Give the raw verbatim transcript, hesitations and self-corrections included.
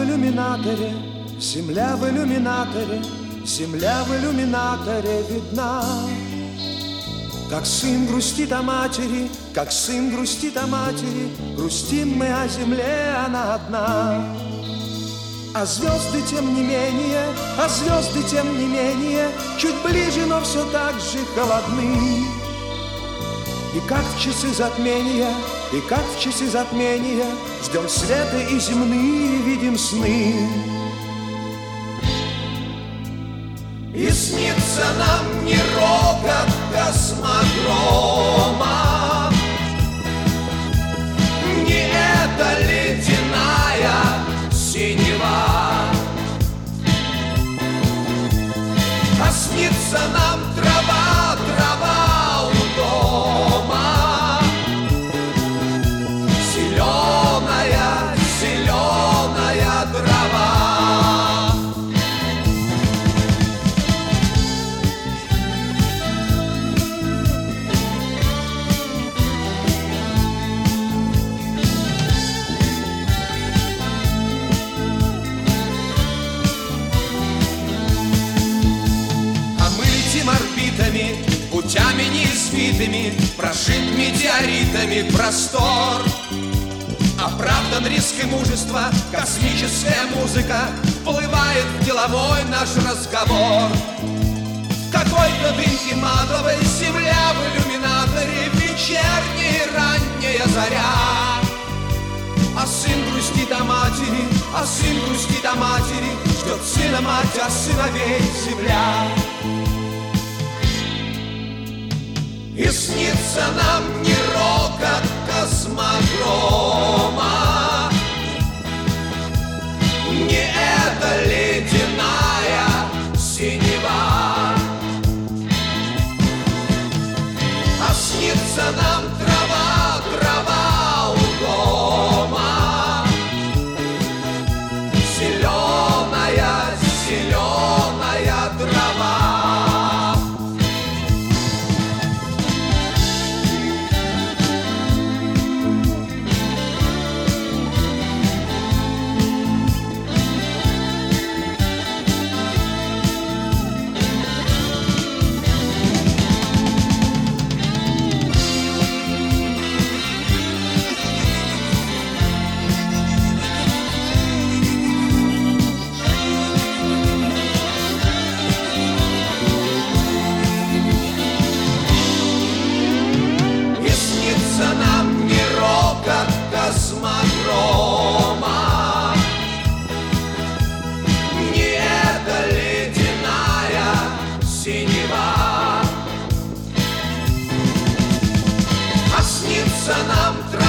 иллюминаторе, земля в иллюминаторе, земля в иллюминаторе видна. Как сын грустит о матери, как сын грустит о матери, грустим мы о земле, она одна. А звезды тем не менее, а звезды тем не менее, чуть ближе, но все так же холодны. И как в часы затмения, и как в часы затмения, ждем света и земные видим сны. И снится нам не рокот космодрома, не эта ледяная синева, а снится нам трава, трава у дома, зеленая, зеленая трава. Орбитами, путями неизвитыми, прошит метеоритами простор. Оправдан риск и мужество, космическая музыка вплывает в деловой наш разговор. Какой-то дымки матовой, земля в иллюминаторе, вечерняя ранняя заря. А сын грустит о матери, а сын грустит о матери, ждет сына мать, а сыновей земля. И снится нам не рокот космодрома, не эта ледяная синева, а снится нам трава, трава у дома, зеленая, зеленая трава. Космодрома, не эта ледяная синева, а снится нам трава.